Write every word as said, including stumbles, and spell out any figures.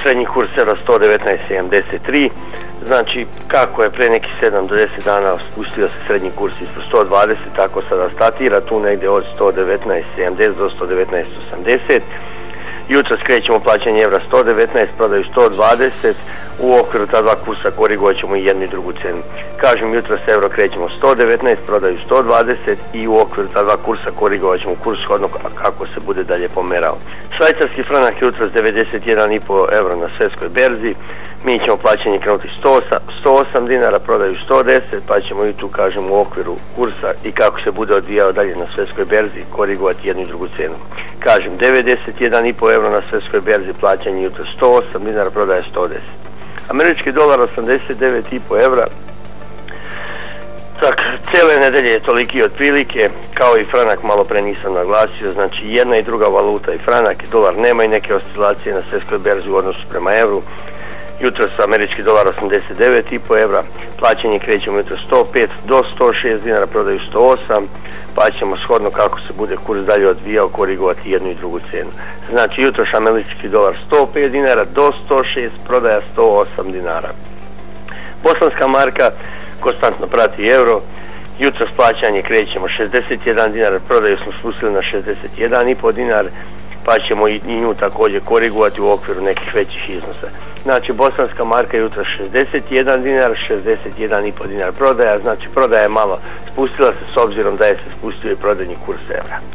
srednji kurs eura sto devetnaest sedamdeset tri, znači kako je pre nekih sedam do deset dana spustio se srednji kurs ispod sto dvadeset, tako sada statira tu negdje od sto devetnaest sedamdeset do sto devetnaest osamdeset. Jutro skrećemo plaćanje eura sto devetnaest, prodaju sto dvadeset, u okviru ta dva kursa korigovat ćemo i jednu i drugu cenu. Kažem, jutro s euro krećemo sto devetnaest, prodaju sto dvadeset i u okviru ta dva kursa korigovat ćemo kurs shodno kako se bude dalje pomerao. Švajcarski franak jutro s devedeset jedan i pol euro na svjetskoj berzi, mi ćemo plaćanje krenuti sto osam dinara, prodaju sto deset, pa ćemo i tu, kažem, u okviru kursa i kako se bude odvijao dalje na svjetskoj berzi korigovati jednu i drugu cenu. Kažem, devedeset jedan i pol euro na svjetskoj berzi, plaćanje jutro sto osam dinara, prodaje sto deset. Američki dolar osamdeset devet i pol eura. Tak, cijele nedelje je toliki otprilike, kao i franak, malo pre nisam naglasio, znači jedna i druga valuta i franak i dolar nema i neke oscilacije na svjetskoj berzi u odnosu prema evru. Jutro su američki dolar osamdeset devet i pol eura, plaćanje krećemo jutro sto pet do sto šest dinara, prodaju sto osam, pa ćemo shodno kako se bude kurs dalje odvijao korigovati jednu i drugu cenu. Znači jutro američki dolar sto pet dinara do sto šest, prodaja sto osam dinara. Bosanska marka konstantno prati euro, jutro s plaćanje krećemo šezdeset jedan dinar, prodaju smo spustili na šezdeset jedan i pol dinar, pa ćemo i nju također korigovati u okviru nekih većih iznosa. Znači bosanska marka jutro šezdeset jedan dinar, šezdeset jedan i pol dinar prodaja, znači prodaja je malo spustila se s obzirom da je se spustio i prodajni kurs evra.